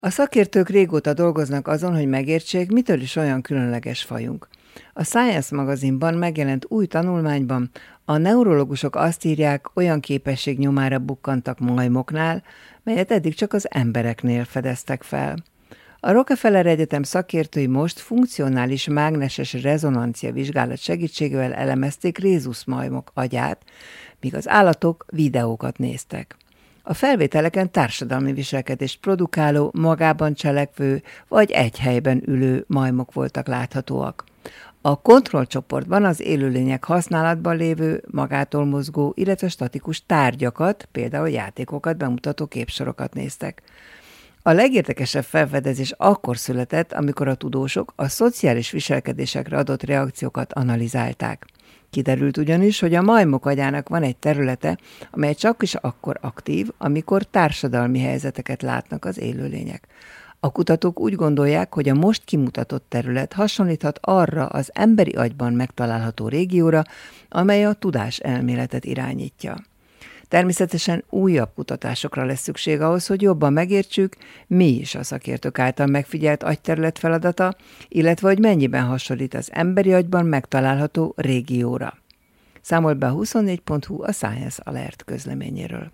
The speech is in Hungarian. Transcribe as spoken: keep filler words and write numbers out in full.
A szakértők régóta dolgoznak azon, hogy megértsék, mitől is olyan különleges fajunk. A Science magazinban megjelent új tanulmányban a neurológusok azt írják, olyan képesség nyomára bukkantak majmoknál, melyet eddig csak az embereknél fedeztek fel. A Rockefeller Egyetem szakértői most funkcionális mágneses rezonancia vizsgálat segítségével elemezték rhézuszmajmok agyát, míg az állatok videókat néztek. A felvételeken társadalmi viselkedést produkáló, magában cselekvő vagy egy helyben ülő majmok voltak láthatóak. A kontrollcsoportban az élőlények használatban lévő, magától mozgó, illetve statikus tárgyakat, például játékokat bemutató képsorokat néztek. A legérdekesebb felfedezés akkor született, amikor a tudósok a szociális viselkedésekre adott reakciókat analizálták. Kiderült ugyanis, hogy a majmok agyának van egy területe, amely csak is akkor aktív, amikor társadalmi helyzeteket látnak az élőlények. A kutatók úgy gondolják, hogy a most kimutatott terület hasonlíthat arra az emberi agyban megtalálható régióra, amely a tudáselméletet irányítja. Természetesen újabb kutatásokra lesz szükség ahhoz, hogy jobban megértsük, mi is a szakértők által megfigyelt agyterület feladata, illetve hogy mennyiben hasonlít az emberi agyban megtalálható régióra. Számol be a huszonnégy pont hu a Science Alert közleményéről.